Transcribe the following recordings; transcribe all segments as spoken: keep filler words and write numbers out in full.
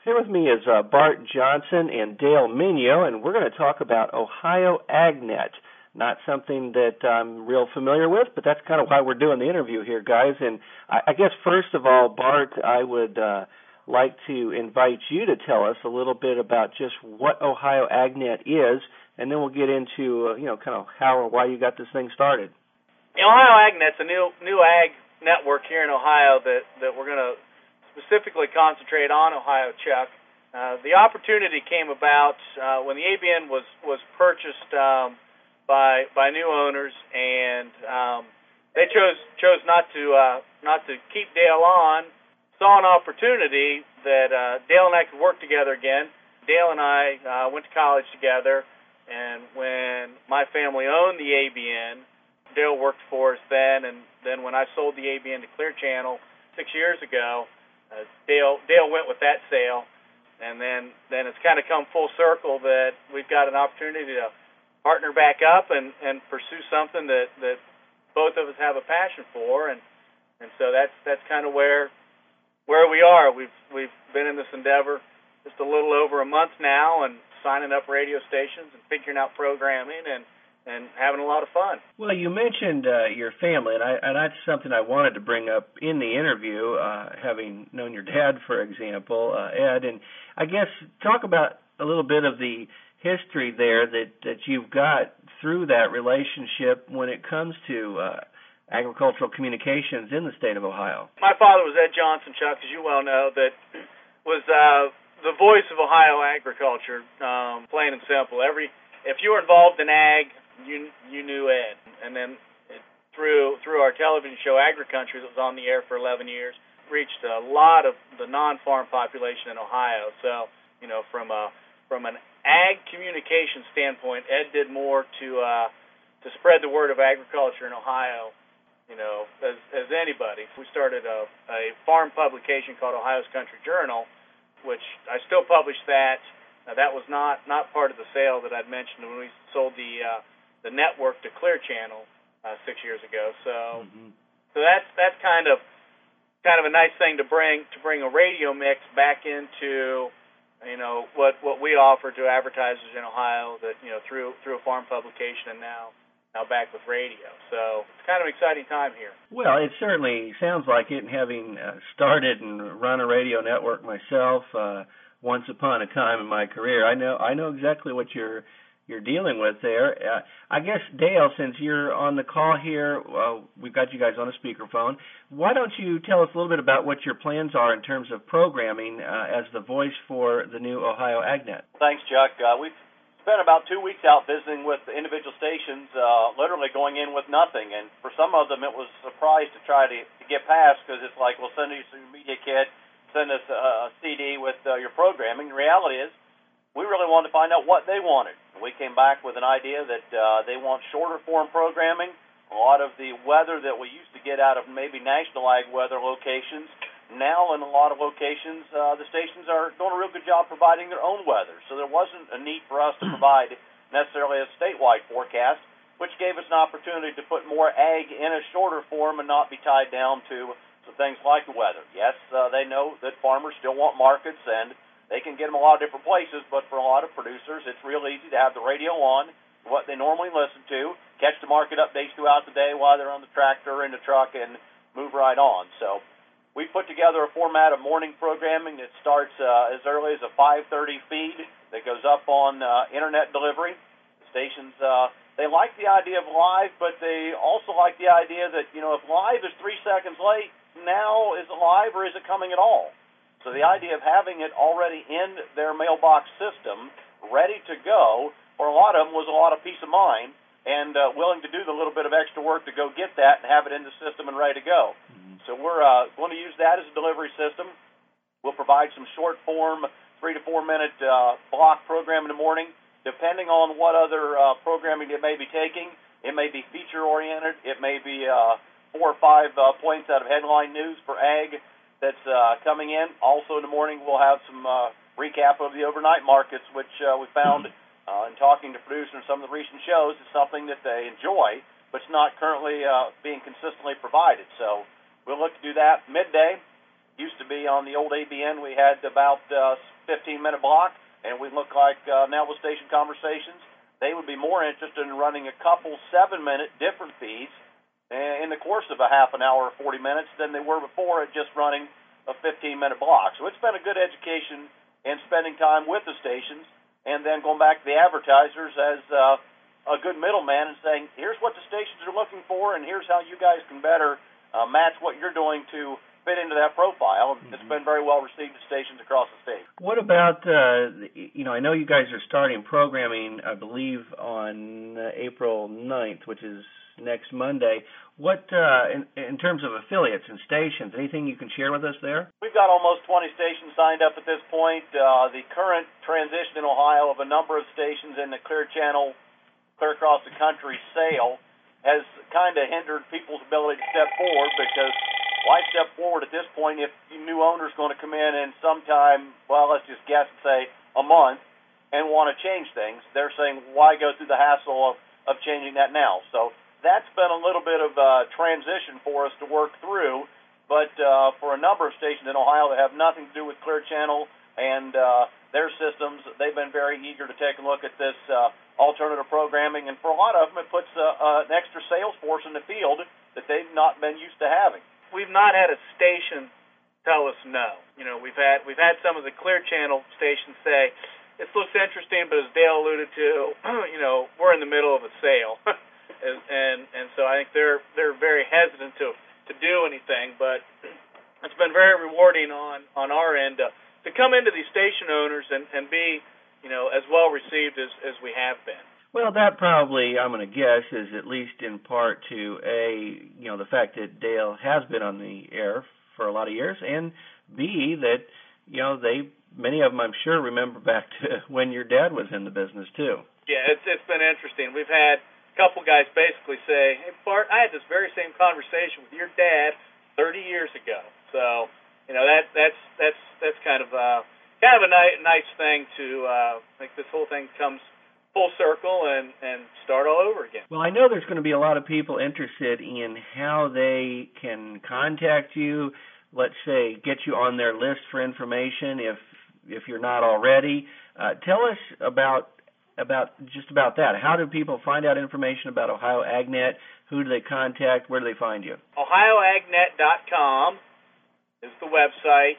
Here with me is uh, Bart Johnson and Dale Minio, and we're going to talk about Ohio AgNet. Not something that I'm real familiar with, but that's kind of why we're doing the interview here, guys. And I, I guess first of all, Bart, I would uh, like to invite you to tell us a little bit about just what Ohio AgNet is, and then we'll get into uh, you know kind of how or why you got this thing started. The Ohio AgNet's a new new ag network here in Ohio that that we're going to specifically concentrate on Ohio, Chuck. Uh, the opportunity came about uh, when the A B N was was purchased um, by by new owners, and um, they chose chose not to uh, not to keep Dale on. Saw an opportunity that uh, Dale and I could work together again. Dale and I uh, went to college together, and when my family owned the A B N, Dale worked for us then, and then when I sold the A B N to Clear Channel six years ago. Uh, Dale Dale went with that sale, and then, then it's kind of come full circle that we've got an opportunity to partner back up and, and pursue something that, that both of us have a passion for, and and so that's that's kind of where where we are. We've we've been in this endeavor just a little over a month now, and signing up radio stations and figuring out programming and. and having a lot of fun. Well, you mentioned uh, your family, and, I, and that's something I wanted to bring up in the interview, uh, having known your dad, for example, uh, Ed, and I guess talk about a little bit of the history there that, that you've got through that relationship when it comes to uh, agricultural communications in the state of Ohio. My father was Ed Johnson, Chuck, as you well know, that was uh, the voice of Ohio agriculture, um, plain and simple. Every if you were involved in ag, You you knew Ed, and then it, through through our television show AgriCountry that was on the air for eleven years, reached a lot of the non-farm population in Ohio. So you know, from a from an ag communication standpoint, Ed did more to uh, to spread the word of agriculture in Ohio, you know, as as anybody. We started a, a farm publication called Ohio's Country Journal, which I still publish that. Uh, that was not not part of the sale that I'd mentioned when we sold the uh, the network to Clear Channel uh, six years ago. So, mm-hmm. so that's that's kind of kind of a nice thing to bring to bring a radio mix back into, you know, what, what we offer to advertisers in Ohio. That you know through through a farm publication and now now back with radio. So it's kind of an exciting time here. Well, it certainly sounds like it. And having uh, started and run a radio network myself uh, once upon a time in my career, I know I know exactly what you're. you're dealing with there. Uh, I guess, Dale, since you're on the call here, uh, we've got you guys on a speakerphone. Why don't you tell us a little bit about what your plans are in terms of programming uh, as the voice for the new Ohio AgNet? Thanks, Chuck. Uh, we've spent about two weeks out visiting with individual stations, uh, literally going in with nothing. And for some of them, it was a surprise to try to, to get past, because it's like, well, send us a media kit, send us a, a C D with uh, your programming. The reality is, we really wanted to find out what they wanted. We came back with an idea that uh, they want shorter form programming. A lot of the weather that we used to get out of maybe national ag weather locations, now in a lot of locations, uh, the stations are doing a real good job providing their own weather. So there wasn't a need for us to provide necessarily a statewide forecast, which gave us an opportunity to put more ag in a shorter form and not be tied down to some things like the weather. Yes, uh, they know that farmers still want markets, and they can get them a lot of different places, but for a lot of producers, it's real easy to have the radio on, what they normally listen to, catch the market updates throughout the day while they're on the tractor or in the truck, and move right on. So we put together a format of morning programming that starts uh, as early as a five thirty feed that goes up on uh, internet delivery. The stations, uh, they like the idea of live, but they also like the idea that, you know, if live is three seconds late, now is it live or is it coming at all? So the idea of having it already in their mailbox system, ready to go, for a lot of them was a lot of peace of mind, and uh, willing to do the little bit of extra work to go get that and have it in the system and ready to go. Mm-hmm. So we're uh, going to use that as a delivery system. We'll provide some short form, three to four minute uh, block program in the morning, depending on what other uh, programming they may be taking. It may be feature oriented. It may be uh, four or five uh, points out of headline news for ag that's uh, coming in. Also in the morning, we'll have some uh, recap of the overnight markets, which uh, we found uh, in talking to producers in some of the recent shows is something that they enjoy, but it's not currently uh, being consistently provided. So we'll look to do that midday. Used to be on the old A B N, we had about uh, fifteen minute block, and we look like uh, now with Station Conversations, they would be more interested in running a couple seven-minute different feeds in the course of a half an hour or forty minutes than they were before at just running a fifteen-minute block. So it's been a good education in spending time with the stations and then going back to the advertisers as uh, a good middleman and saying, here's what the stations are looking for and here's how you guys can better uh, match what you're doing to fit into that profile. Mm-hmm. It's been very well received at stations across the state. What about, uh, you know, I know you guys are starting programming, I believe, on uh, April ninth, which is next Monday. What, uh, in, in terms of affiliates and stations, anything you can share with us there? We've got almost twenty stations signed up at this point. Uh, the current transition in Ohio of a number of stations in the Clear Channel, clear across the country sale has kind of hindered people's ability to step forward because why step forward at this point if the new owner's going to come in and sometime, well, let's just guess and say a month and want to change things? They're saying, why go through the hassle of, of changing that now? So that's been a little bit of a transition for us to work through, but uh, for a number of stations in Ohio that have nothing to do with Clear Channel and uh, their systems, they've been very eager to take a look at this uh, alternative programming, and for a lot of them, it puts uh, uh, an extra sales force in the field that they've not been used to having. We've not had a station tell us no. You know, we've had we've had some of the Clear Channel stations say, this looks interesting, but as Dale alluded to, you know, we're in the middle of a sale. and, and and so I think they're they're very hesitant to to do anything, but it's been very rewarding on, on our end to, to come into these station owners and, and be, you know, as well received as, as we have been. Well, that probably, I'm going to guess, is at least in part to, A, you know, the fact that Dale has been on the air for a lot of years, and B, that, you know, they, many of them, I'm sure, remember back to when your dad was in the business, too. Yeah, it's it's been interesting. We've had a couple guys basically say, hey, Bart, I had this very same conversation with your dad thirty years ago. So, you know, that that's that's that's kind of uh, kind of a ni- nice thing to uh, make this whole thing comes full circle and, and start all over again. Well, I know there's going to be a lot of people interested in how they can contact you, let's say get you on their list for information if if you're not already. Uh, tell us about about just about that. How do people find out information about Ohio AgNet? Who do they contact? Where do they find you? Ohio Ag Net dot com is the website.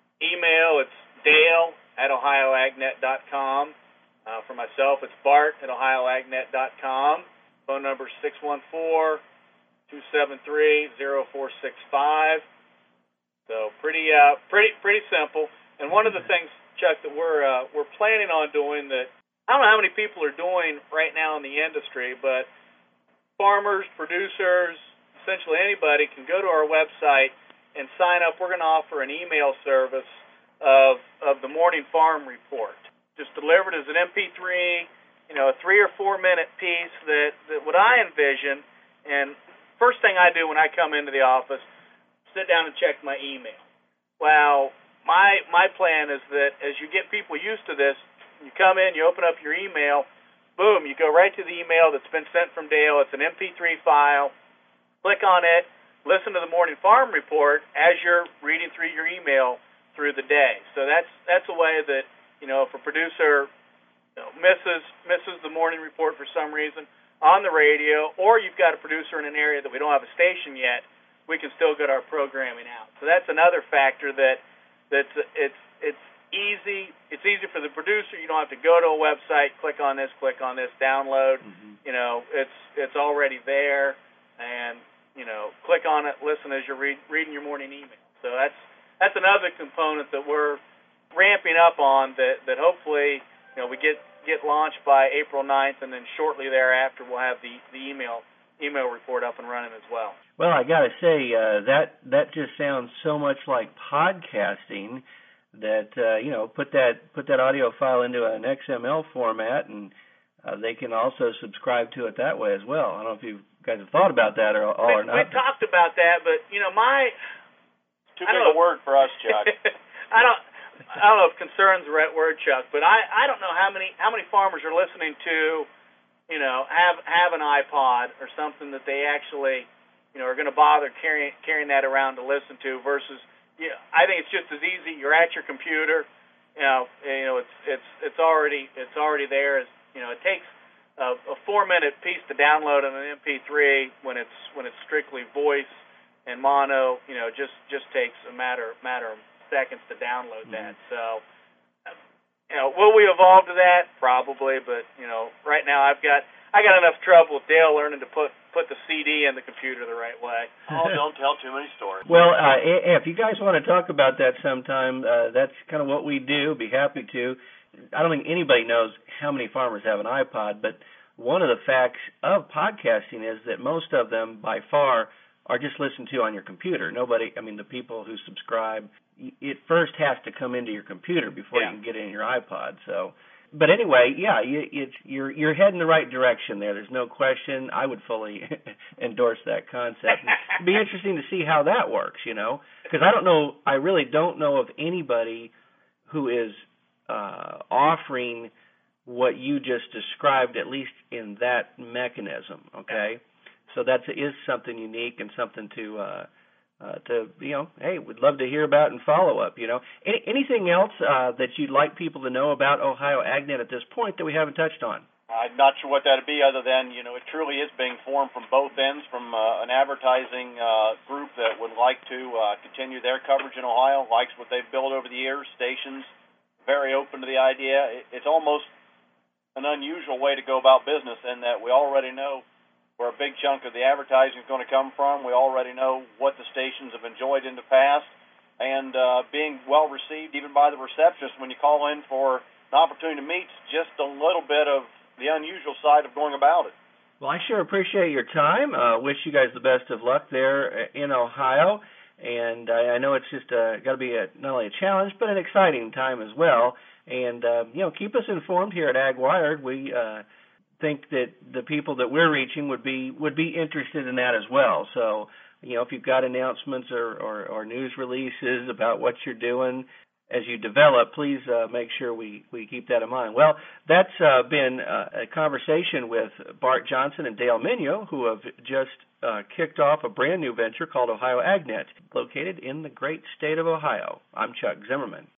Email, it's Dale at Ohio Ag Net dot com. Uh, for myself, it's Bart at Ohio Ag Net dot com. Phone number is six one four, two seven three, zero four six five. So pretty, uh, pretty, pretty simple. And one of the things, Chuck, that we're uh, we're planning on doing that I don't know how many people are doing right now in the industry, but farmers, producers, essentially anybody can go to our website and sign up. We're going to offer an email service of of the Morning Farm Report. Just delivered as an M P three, you know, a three or four minute piece that, that what I envision, and first thing I do when I come into the office, sit down and check my email. Well, my my plan is that as you get people used to this, you come in, you open up your email, boom, you go right to the email that's been sent from Dale. It's an M P three file. Click on it, listen to the Morning Farm Report as you're reading through your email through the day. So that's that's a way that, you know, if a producer you know, misses misses the morning report for some reason on the radio, or you've got a producer in an area that we don't have a station yet, we can still get our programming out. So that's another factor that that's it's it's easy. It's easy for the producer. You don't have to go to a website, click on this, click on this, download. Mm-hmm. You know, it's it's already there, and you know, click on it, listen as you're read, reading your morning email. So that's that's another component that we're ramping up on that, that hopefully, you know, we get, get launched by April ninth, and then shortly thereafter we'll have the, the email email report up and running as well. Well, I got to say, uh, that that just sounds so much like podcasting that, uh, you know, put that put that audio file into an X M L format, and uh, they can also subscribe to it that way as well. I don't know if you guys have thought about that or, or we, not. We talked about that, but, you know, my... Too big a word for us, Chuck. I don't... I don't know if concern's the right word, Chuck, but I, I don't know how many how many farmers are listening to, you know, have have an iPod or something that they actually, you know, are going to bother carrying carrying that around to listen to versus yeah, I think it's just as easy. You're at your computer, you know, you know, it's it's it's already it's already there. It's, you know, it takes a, a four minute piece to download on an M P three when it's when it's strictly voice and mono. You know, just just takes a matter matter of seconds to download mm-hmm. that. So, you know, will we evolve to that? Probably, but you know, right now I've got I got enough trouble with Dale learning to put put the C D in the computer the right way. Oh, don't tell too many stories. Well, uh, if you guys want to talk about that sometime, uh, that's kind of what we do. Be happy to. I don't think anybody knows how many farmers have an iPod, but one of the facts of podcasting is that most of them, by far, are just listened to on your computer. Nobody, I mean, the people who subscribe, it first has to come into your computer before yeah. you can get it in your iPod. So. But anyway, yeah, you, it's you're you're heading the right direction there. There's no question. I would fully endorse that concept. It'd be interesting to see how that works, you know, because I don't know. I really don't know of anybody who is uh, offering what you just described, at least in that mechanism. Okay, so that is something unique and something to. Uh, Uh, to, you know, hey, we'd love to hear about and follow up, you know. Any, anything else uh, that you'd like people to know about Ohio AgNet at this point that we haven't touched on? I'm not sure what that would be other than, you know, it truly is being formed from both ends, from uh, an advertising uh, group that would like to uh, continue their coverage in Ohio, likes what they've built over the years, stations, very open to the idea. It, it's almost an unusual way to go about business in that we already know where a big chunk of the advertising is going to come from. We already know what the stations have enjoyed in the past, and uh, being well received even by the receptionist when you call in for an opportunity to meet, just a little bit of the unusual side of going about it. Well, I sure appreciate your time. Uh, wish you guys the best of luck there in Ohio, and I, I know it's just uh, got to be a, not only a challenge but an exciting time as well. And uh, you know, keep us informed here at AgWired. We uh, think that the people that we're reaching would be would be interested in that as well. So, you know, if you've got announcements or, or, or news releases about what you're doing as you develop, please uh, make sure we, we keep that in mind. Well, that's uh, been uh, a conversation with Bart Johnson and Dale Minyo, who have just uh, kicked off a brand new venture called Ohio AgNet, located in the great state of Ohio. I'm Chuck Zimmerman.